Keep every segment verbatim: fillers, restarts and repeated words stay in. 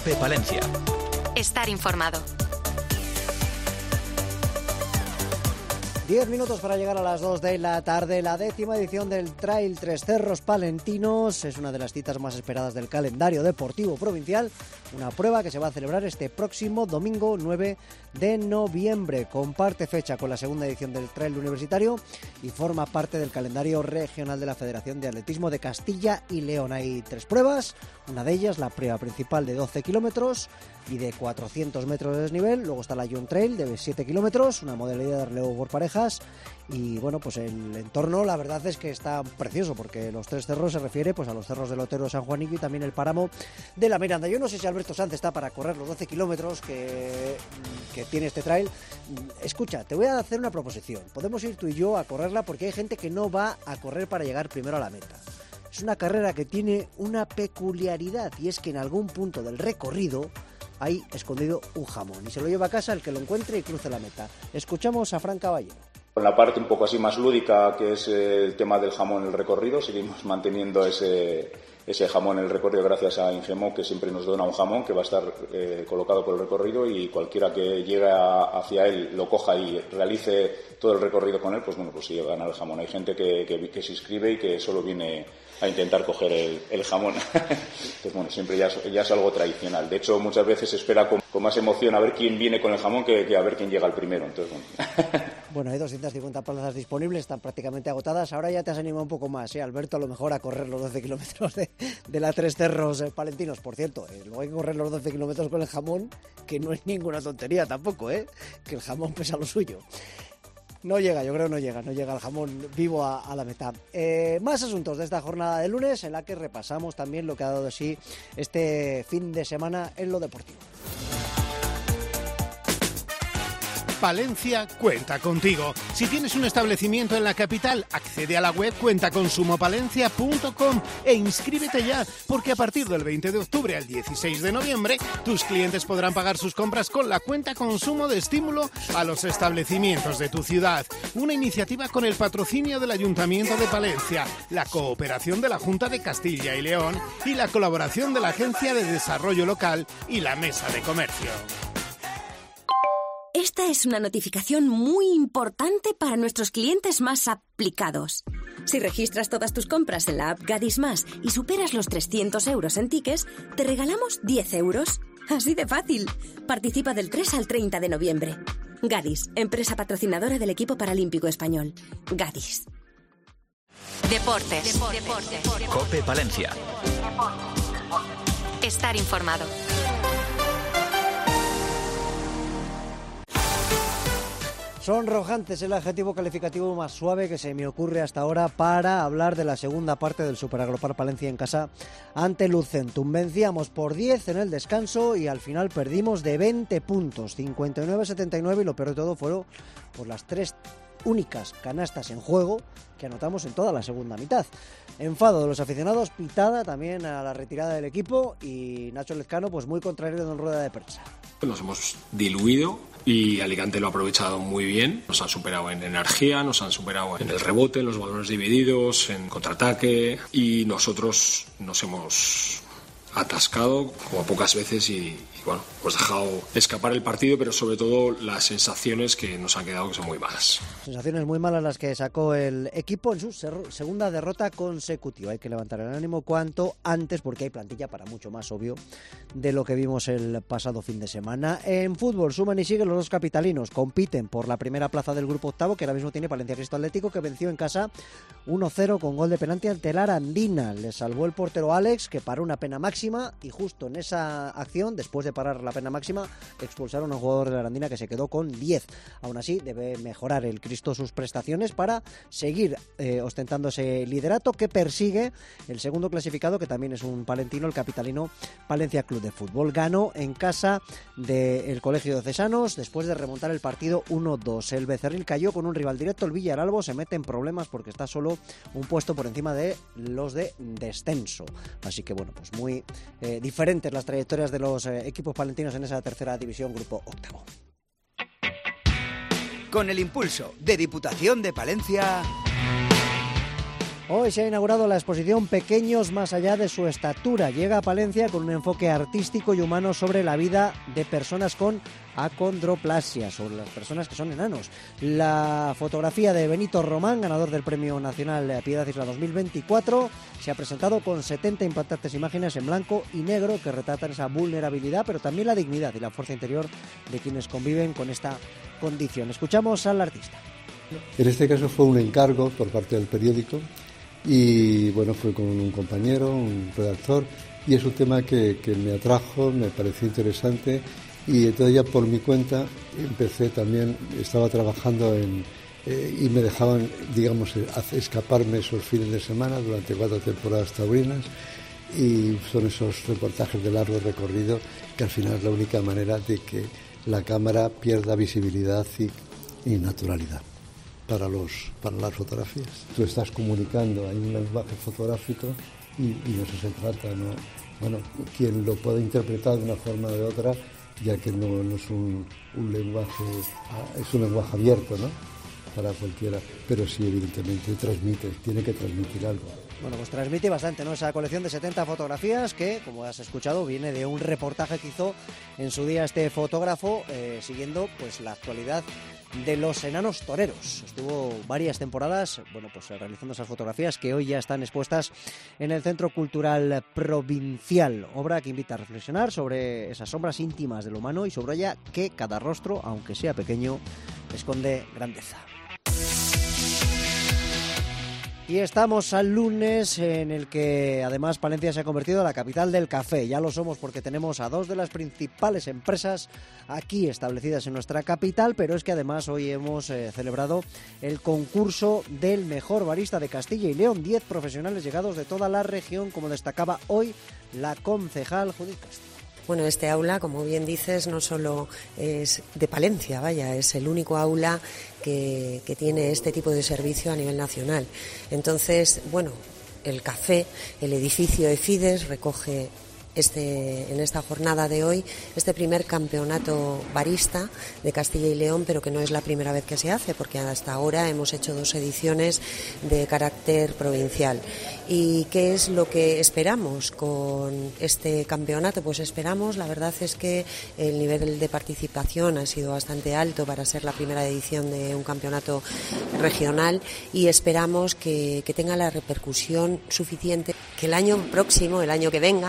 COPE Palencia. Estar informado. Diez minutos para llegar a las dos de la tarde. La décima edición del Trail Tres Cerros Palentinos es una de las citas más esperadas del calendario deportivo provincial. Una prueba que se va a celebrar este próximo domingo nueve de noviembre. Comparte fecha con la segunda edición del Trail Universitario y forma parte del calendario regional de la Federación de Atletismo de Castilla y León. Hay tres pruebas, una de ellas la prueba principal de doce kilómetros y de cuatrocientos metros de desnivel. Luego está la Young Trail de siete kilómetros, una modalidad de relevo por parejas. Y bueno, pues el entorno la verdad es que está precioso, porque los tres cerros se refiere pues a los cerros del Otero, San Juanico y también el páramo de la Miranda. Yo no sé si Alberto Sanz está para correr los doce kilómetros que, que tiene este trail. Escucha, te voy a hacer una proposición. Podemos ir tú y yo a correrla, porque hay gente que no va a correr para llegar primero a la meta. Es una carrera que tiene una peculiaridad, y es que en algún punto del recorrido hay escondido un jamón y se lo lleva a casa el que lo encuentre y cruce la meta. Escuchamos a Fran Caballero. Con la parte un poco así más lúdica, que es el tema del jamón en el recorrido, seguimos manteniendo ese, ese jamón en el recorrido gracias a Ingemo, que siempre nos dona un jamón que va a estar eh, colocado por el recorrido, y cualquiera que llegue a, hacia él, lo coja y realice todo el recorrido con él, pues bueno, pues sí, gana el jamón. Hay gente que, que, que se inscribe y que solo viene a intentar coger el, el jamón. Entonces, bueno, siempre ya, ya es algo tradicional. De hecho, muchas veces se espera con, con más emoción a ver quién viene con el jamón que, que a ver quién llega al primero. Entonces, bueno. Bueno, hay doscientas cincuenta plazas disponibles, están prácticamente agotadas. Ahora ya te has animado un poco más, ¿eh, Alberto? A lo mejor a correr los doce kilómetros de, de la Tres Cerros eh, Palentinos. Por cierto, eh, luego hay que correr los doce kilómetros con el jamón, que no es ninguna tontería tampoco, ¿eh? Que el jamón pesa lo suyo. No llega, yo creo que no llega, no llega el jamón vivo a, a la meta. Eh, más asuntos de esta jornada de lunes, en la que repasamos también lo que ha dado de sí este fin de semana en lo deportivo. Palencia cuenta contigo. Si tienes un establecimiento en la capital, accede a la web cuenta consumo palencia punto com e inscríbete ya, porque a partir del veinte de octubre al dieciséis de noviembre, tus clientes podrán pagar sus compras con la cuenta consumo de estímulo a los establecimientos de tu ciudad. Una iniciativa con el patrocinio del Ayuntamiento de Palencia, la cooperación de la Junta de Castilla y León y la colaboración de la Agencia de Desarrollo Local y la Mesa de Comercio. Esta es una notificación muy importante para nuestros clientes más aplicados. Si registras todas tus compras en la app Gadis Más y superas los trescientos euros en tickets, te regalamos diez euros. Así de fácil. Participa del tres al treinta de noviembre. Gadis, empresa patrocinadora del equipo paralímpico español. Gadis. Deportes. Deportes. Deportes. COPE Palencia. Estar informado. Sonrojante es el adjetivo calificativo más suave que se me ocurre hasta ahora para hablar de la segunda parte del Superaglopar Palencia en casa ante Lucentum. Vencíamos por diez en el descanso y al final perdimos de veinte puntos, cincuenta y nueve a setenta y nueve, y lo peor de todo fueron por las tres únicas canastas en juego que anotamos en toda la segunda mitad. Enfado de los aficionados, pitada también a la retirada del equipo, y Nacho Lezcano pues muy contrario en rueda de prensa. Nos hemos diluido y Alicante lo ha aprovechado muy bien. Nos han superado en energía, nos han superado en el rebote, en los balones divididos, en contraataque, y nosotros nos hemos atascado como pocas veces y, y bueno, pues dejado escapar el partido, pero sobre todo las sensaciones que nos han quedado, que son muy malas. Sensaciones muy malas las que sacó el equipo en su ser- segunda derrota consecutiva. Hay que levantar el ánimo cuanto antes, porque hay plantilla para mucho más, obvio, de lo que vimos el pasado fin de semana. En fútbol suman y siguen los dos capitalinos, compiten por la primera plaza del grupo octavo, que ahora mismo tiene Palencia Cristo Atlético, que venció en casa uno cero con gol de penalti ante la Arandina. Le salvó el portero Alex, que paró una pena máxima, y justo en esa acción, después de parar la pena máxima, expulsaron a un jugador de la Arandina que se quedó con diez. Aún así, debe mejorar el Cristo sus prestaciones para seguir eh, ostentando ese liderato que persigue el segundo clasificado, que también es un palentino, el capitalino Palencia Club de Fútbol. Ganó en casa del Colegio de Cesanos después de remontar el partido uno dos. El Becerril cayó con un rival directo, el Villaralbo se mete en problemas porque está solo un puesto por encima de los de descenso. Así que bueno, pues muy eh, diferentes las trayectorias de los eh, equipos palentinos en esa tercera división, grupo octavo. Con el impulso de Diputación de Palencia, Hoy se ha inaugurado la exposición Pequeños más allá de su estatura. Llega a Palencia con un enfoque artístico y humano sobre la vida de personas con acondroplasia, sobre las personas que son enanos. La fotografía de Benito Román, ganador del Premio Nacional Piedad Isla dos mil veinticuatro, se ha presentado con setenta impactantes imágenes en blanco y negro que retratan esa vulnerabilidad, pero también la dignidad y la fuerza interior de quienes conviven con esta condición. Escuchamos al artista. En este caso fue un encargo por parte del periódico y bueno, fue con un compañero, un redactor, y es un tema que, que me atrajo, me pareció interesante, y entonces ya por mi cuenta empecé también, estaba trabajando en eh, y me dejaban, digamos, escaparme esos fines de semana durante cuatro temporadas taurinas, y son esos reportajes de largo recorrido que al final es la única manera de que la cámara pierda visibilidad y, y naturalidad para los para las fotografías. Tú estás comunicando, hay un lenguaje fotográfico y, y de eso se trata, ¿no? Bueno, quien lo puede interpretar de una forma o de otra, ya que no, no es un, un lenguaje, es un lenguaje abierto, ¿no? Para cualquiera, pero sí, evidentemente transmite, tiene que transmitir algo. Bueno, pues transmite bastante, ¿no? Esa colección de setenta fotografías que, como has escuchado, viene de un reportaje que hizo en su día este fotógrafo, eh, siguiendo pues la actualidad de los enanos toreros. Estuvo varias temporadas, bueno, pues realizando esas fotografías que hoy ya están expuestas en el Centro Cultural Provincial. Obra que invita a reflexionar sobre esas sombras íntimas del humano y subraya que cada rostro, aunque sea pequeño, esconde grandeza. Y estamos al lunes, en el que además Palencia se ha convertido en la capital del café. Ya lo somos porque tenemos a dos de las principales empresas aquí establecidas en nuestra capital, pero es que además hoy hemos eh, celebrado el concurso del mejor barista de Castilla y León. Diez profesionales llegados de toda la región, como destacaba hoy la concejal Judith Castro. Bueno, este aula, como bien dices, no solo es de Palencia, vaya, es el único aula que, que tiene este tipo de servicio a nivel nacional. Entonces, bueno, el café, el edificio EFIDES recoge este, en esta jornada de hoy este primer campeonato barista de Castilla y León, pero que no es la primera vez que se hace, porque hasta ahora hemos hecho dos ediciones de carácter provincial. ¿Y qué es lo que esperamos con este campeonato? Pues esperamos, la verdad es que el nivel de participación ha sido bastante alto para ser la primera edición de un campeonato regional, y esperamos que, que tenga la repercusión suficiente, que el año próximo, el año que venga,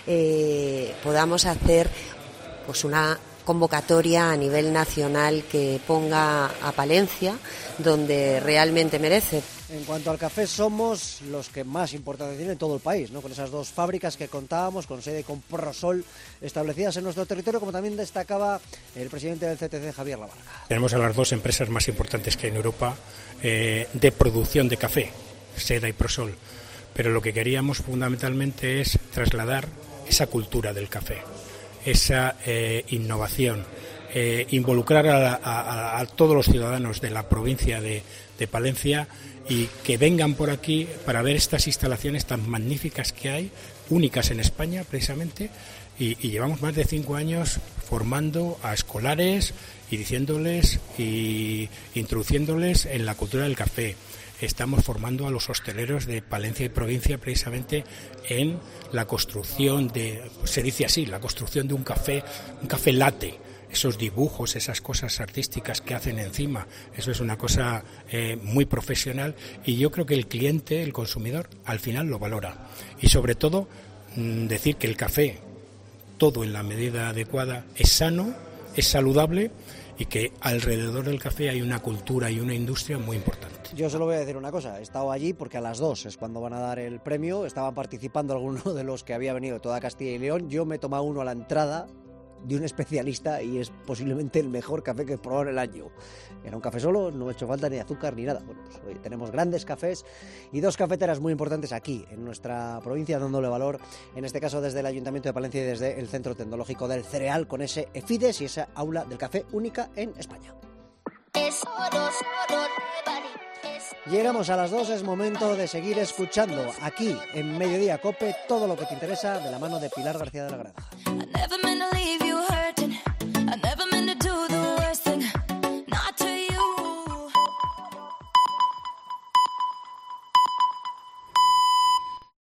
eh, podamos hacer pues una convocatoria a nivel nacional que ponga a Palencia donde realmente merece. En cuanto al café, somos los que más importancia tienen en todo el país, ¿no? Con esas dos fábricas que contábamos, con sede con Prosol, establecidas en nuestro territorio, como también destacaba el presidente del C T C, Javier Lavarga. Tenemos a las dos empresas más importantes que hay en Europa eh, de producción de café, Seda y Prosol, pero lo que queríamos fundamentalmente es trasladar esa cultura del café, esa eh, innovación, eh, involucrar a, a, a todos los ciudadanos de la provincia de, de Palencia, y que vengan por aquí para ver estas instalaciones tan magníficas que hay, únicas en España precisamente, y, y llevamos más de cinco años formando a escolares y diciéndoles y introduciéndoles en la cultura del café. Estamos formando a los hosteleros de Palencia y provincia precisamente en la construcción de, se dice así, la construcción de un café, un café latte. Esos dibujos, esas cosas artísticas que hacen encima, eso es una cosa eh, muy profesional, y yo creo que el cliente, el consumidor, al final lo valora. Y sobre todo, mmm, decir que el café, todo en la medida adecuada, es sano, es saludable, y que alrededor del café hay una cultura y una industria muy importante. Yo solo voy a decir una cosa, he estado allí porque a las dos es cuando van a dar el premio, estaban participando algunos de los que había venido de toda Castilla y León, yo me he tomado uno a la entrada de un especialista y es posiblemente el mejor café que he probado en el año. Era un café solo, no me ha hecho falta ni azúcar ni nada. Bueno, pues hoy tenemos grandes cafés y dos cafeteras muy importantes aquí en nuestra provincia, dándole valor, en este caso desde el Ayuntamiento de Palencia y desde el Centro Tecnológico del Cereal, con ese EFIDES y esa aula del café única en España. Llegamos a las dos, es momento de seguir escuchando aquí en Mediodía Cope todo lo que te interesa de la mano de Pilar García de la Granja.